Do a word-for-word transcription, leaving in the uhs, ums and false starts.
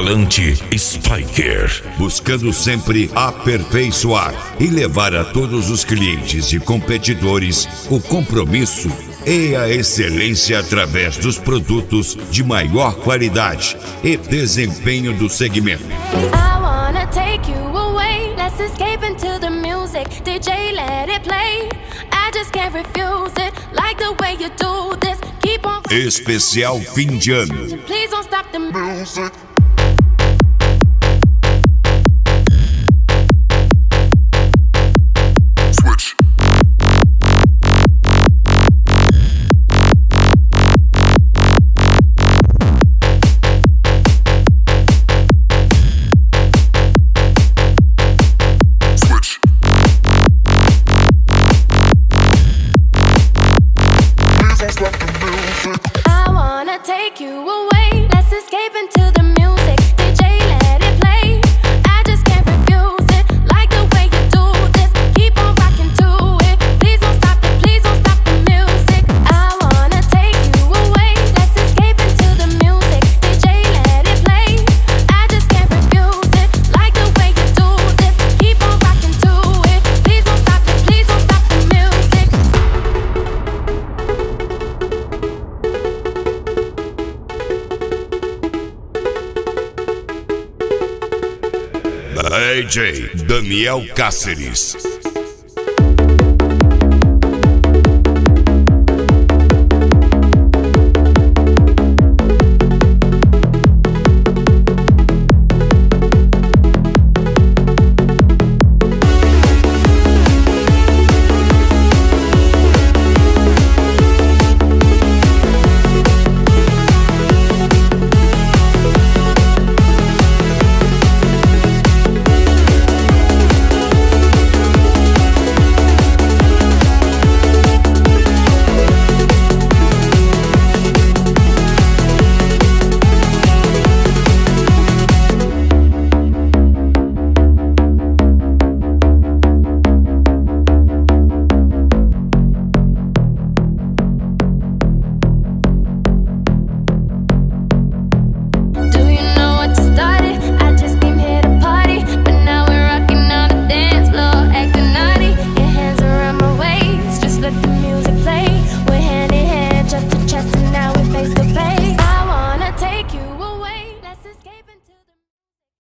falante Spiker, buscando sempre aperfeiçoar e levar a todos os clientes e competidores o compromisso e a excelência através dos produtos de maior qualidade e desempenho do segmento. I wanna take you away, let's escape into the music. D J, let it play. I just can't refuse it, like the way you do this. Keep on. Especial fim de ano. Please don't stop the music. I wanna take you away, let's escape into the music. D J, let it play. I just can't refuse it, like the way you do this. Keep on rocking to it. Please don't stop it, please don't stop the music. I wanna take you away, let's escape into the music. D J, let it play. I just can't refuse it, like the way you do this. Keep on rocking to it. Please don't stop it, please don't stop the music. D J Daniel Cáceres.